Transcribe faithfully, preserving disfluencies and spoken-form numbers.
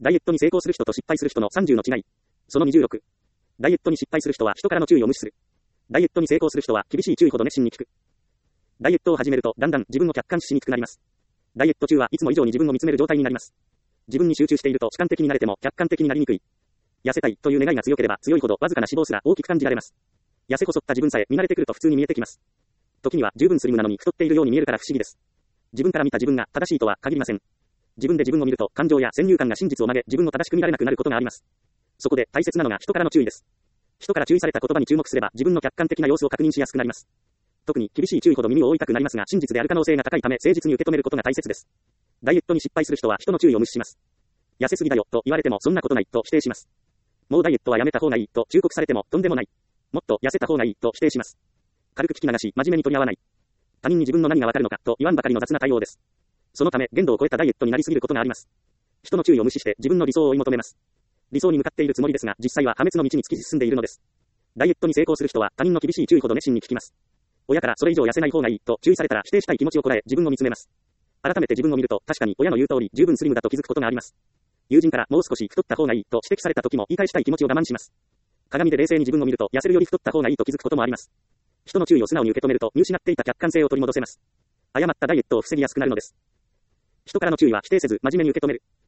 ダイエットに成功する人と失敗する人のさんじゅうの違い。そのにじゅうろく。ダイエットに失敗する人は人からの注意を無視する。ダイエットに成功する人は厳しい注意ほど熱心に聞く。ダイエットを始めるとだんだん自分を客観視しにくくなります。ダイエット中はいつも以上に自分を見つめる状態になります。自分に集中していると主観的になれても客観的になりにくい。痩せたいという願いが強ければ強いほどわずかな脂肪すら大きく感じられます。痩せ細った自分さえ見慣れてくると普通に見えてきます。時には十分スリムなのに太っているように見えるから不思議です。自分から見た自分が正しいとは限りません。自分で自分を見ると感情や先入観が真実を曲げ自分を正しく見られなくなることがあります。そこで大切なのが人からの注意です。人から注意された言葉に注目すれば自分の客観的な様子を確認しやすくなります。特に厳しい注意ほど耳を覆いたくなりますが真実である可能性が高いため誠実に受け止めることが大切です。ダイエットに失敗する人は人の注意を無視します。痩せすぎだよと言われてもそんなことないと否定します。もうダイエットはやめた方がいいと忠告されてもとんでもない。もっと痩せた方がいいと否定します。軽く聞き流し真面目に取り合わない。他人に自分の何がわかるのかと言わんばかりの雑な対応です。そのため限度を超えたダイエットになりすぎることがあります。人の注意を無視して自分の理想を追い求めます。理想に向かっているつもりですが実際は破滅の道に突き進んでいるのです。ダイエットに成功する人は他人の厳しい注意ほど熱心に聞きます。親からそれ以上痩せない方がいいと注意されたら否定したい気持ちをこらえ自分を見つめます。改めて自分を見ると確かに親の言う通り十分スリムだと気づくことがあります。友人からもう少し太った方がいいと指摘された時も言い返したい気持ちを我慢します。鏡で冷静に自分を見ると痩せるより太った方がいいと気づくこともあります。人の注意を素直に受け止めると見失っていた客観性を取り戻せます。誤ったダイエットを防ぎやすくなるのです。人からの注意は否定せず真面目に受け止める。